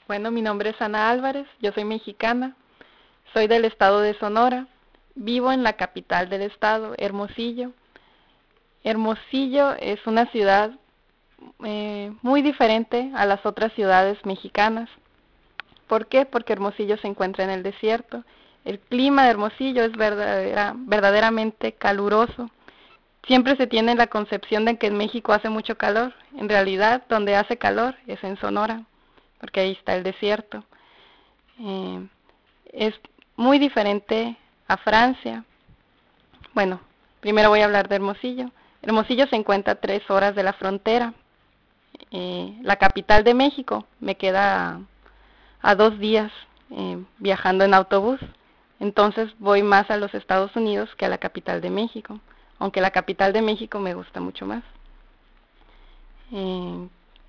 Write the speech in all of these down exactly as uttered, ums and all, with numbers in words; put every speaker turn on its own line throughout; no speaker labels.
Bueno, mi nombre es Ana Álvarez, yo soy mexicana, soy del estado de Sonora, vivo en la capital del estado, Hermosillo. Hermosillo es una ciudad eh, muy diferente a las otras ciudades mexicanas. ¿Por qué? Porque Hermosillo se encuentra en el desierto. El clima de Hermosillo es verdadera, verdaderamente caluroso. Siempre se tiene la concepción de que en México hace mucho calor. En realidad, donde hace calor es en Sonora, porque ahí está el desierto. Eh, es muy diferente a Francia. Bueno, primero voy a hablar de Hermosillo. Hermosillo se encuentra a tres horas de la frontera. Eh, la capital de México me queda a, a dos días eh, viajando en autobús. Entonces voy más a los Estados Unidos que a la capital de México, aunque la capital de México me gusta mucho más. Eh,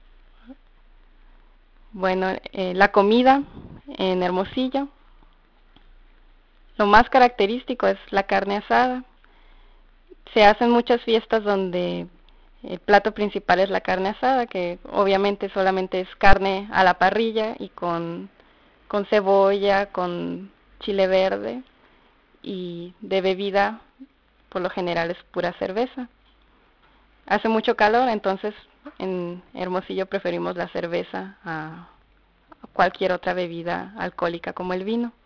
bueno, eh, la comida en Hermosillo, lo más característico es la carne asada. Se hacen muchas fiestas donde el plato principal es la carne asada, que obviamente solamente es carne a la parrilla y con, con cebolla, con chile verde, y de bebida por lo general es pura cerveza. Hace mucho calor, entonces en Hermosillo preferimos la cerveza a cualquier otra bebida alcohólica como el vino.